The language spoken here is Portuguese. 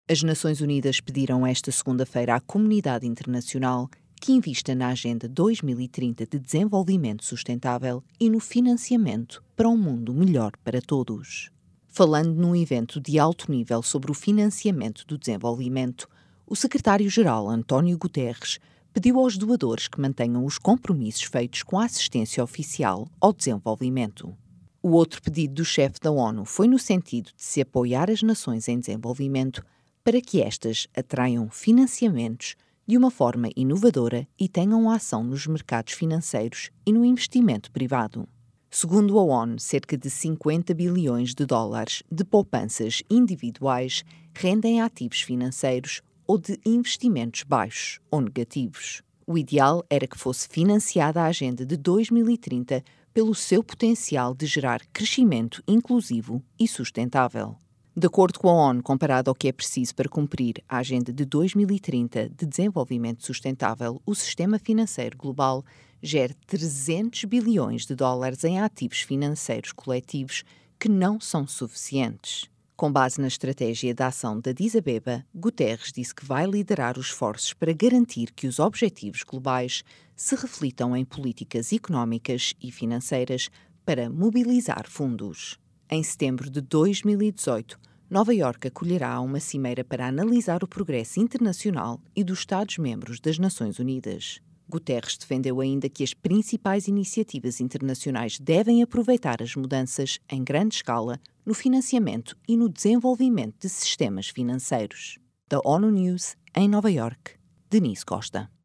As Nações Unidas pediram esta segunda-feira à comunidade internacional que invista na Agenda 2030 de Desenvolvimento Sustentável e no financiamento para um mundo melhor para todos. Falando num evento de alto nível sobre o financiamento do desenvolvimento, o secretário-geral António Guterres pediu aos doadores que mantenham os compromissos feitos com a assistência oficial ao desenvolvimento. O outro pedido do chefe da ONU foi no sentido de se apoiar as nações em desenvolvimento para que estas atraiam financiamentos de uma forma inovadora e tenham ação nos mercados financeiros e no investimento privado. Segundo a ONU, cerca de 50 bilhões de dólares de poupanças individuais rendem ativos financeiros ou de investimentos baixos ou negativos. O ideal era que fosse financiada a Agenda de 2030 pelo seu potencial de gerar crescimento inclusivo e sustentável. De acordo com a ONU, comparado ao que é preciso para cumprir a Agenda de 2030 de Desenvolvimento Sustentável, o sistema financeiro global gera 300 bilhões de dólares em ativos financeiros coletivos que não são suficientes. Com base na estratégia de ação da Addis Abeba, Guterres disse que vai liderar os esforços para garantir que os objetivos globais se reflitam em políticas económicas e financeiras para mobilizar fundos. Em setembro de 2018, Nova Iorque acolherá uma cimeira para analisar o progresso internacional e dos Estados-membros das Nações Unidas. Guterres defendeu ainda que as principais iniciativas internacionais devem aproveitar as mudanças em grande escala no financiamento e no desenvolvimento de sistemas financeiros. Da ONU News, em Nova Iorque, Denise Costa.